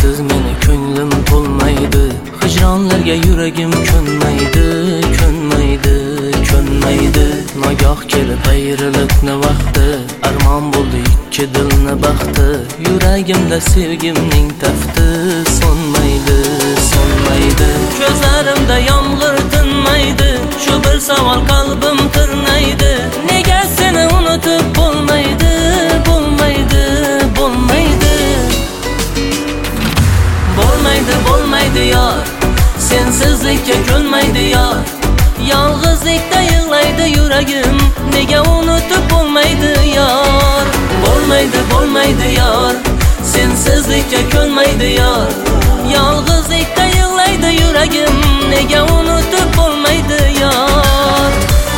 Sensiz meni ko'nglim to'lmaydi, hijronlarga yuragim ko'nmaydi, ko'nmaydi, ko'nmaydi. Nagoh kelib ayrilikni vaqti, armon bo'ldi ikki dilni baxti. Yuragimda sevgimning tafti so'nmaydi, so'nmaydi. Ko'zlarimda yomg'ir tinmaydi, shu bir savol qalbim tirnaydi. Nega seni unutib bo'lmaydi, bo'lmaydi, bo'lmaydi. Bo'lmaydi, bo'lmaydi yor, sensizlikka ko'nmaydi yor. Yolg'izlikda yig'laydi yuragim, nega unutib bo'lmaydi yor. Bo'lmaydi, bo'lmaydi yor, sensizlikka ko'nmaydi yor. Yolg'izlikda yig'laydi yuragim, nega unutib bo'lmaydi yor.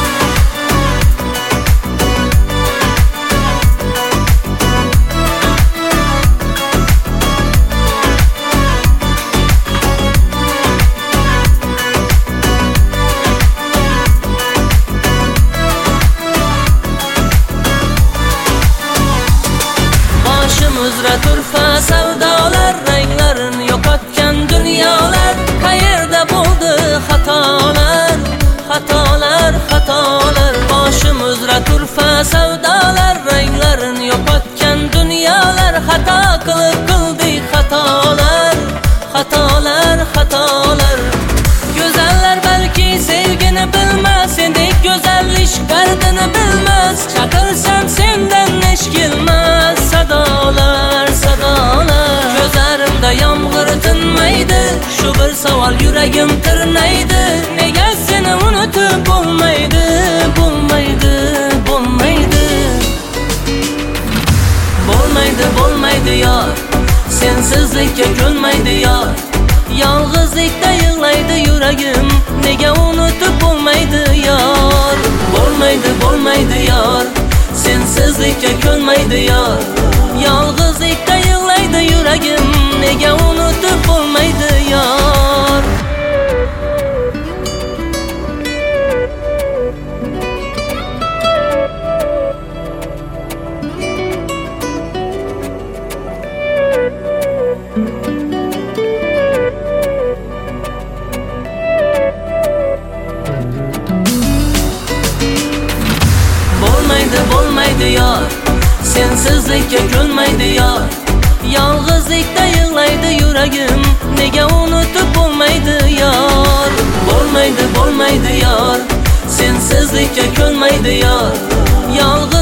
Uzra turfa savdolar, ranglarini yo'qotgan dunyolar. Qayerda bo'ldi xatolar, xatolar, xatolar. Boshim uzra turfa savdolar, ranglarini yo'qotgan dunyolar. Xato qilib qildik xatolar, xatolar, xatolar. Go'zallar balki sevgini bilmas, sendek go'zal ishq dardini bilmas. Chaqirsam sendan eshkilmas sadolar, sadolar. Ko'zlarimda yomg'ir tinmaydi, shu bir savol yuragim tirnaydi. Nega seni unutib bo'lmaydi, bo'lmaydi, bo'lmaydi. Bo'lmaydi, bo'lmaydi yor, sensizlikka ko'nmaydi yor. Yolg'izlikda yig'laydi yuragim, nega unutib bo'lmaydi yor. Bo'lmaydi, bo'lmaydi yor, sensizlikka ko'nmaydi yor. Yolg'izlikda yig'laydi yuragim, nega unutib bo'lmaydi yor. Bo'lmaydi, bo'lmaydi yor, sensizlikka ko'nmaydi yor. Yolg'izlikda yig'laydi yuragim, nega unutib bo'lmaydi yor. Bo'lmaydi, bo'lmaydi yor, sensizlikka ko'nmaydi yor.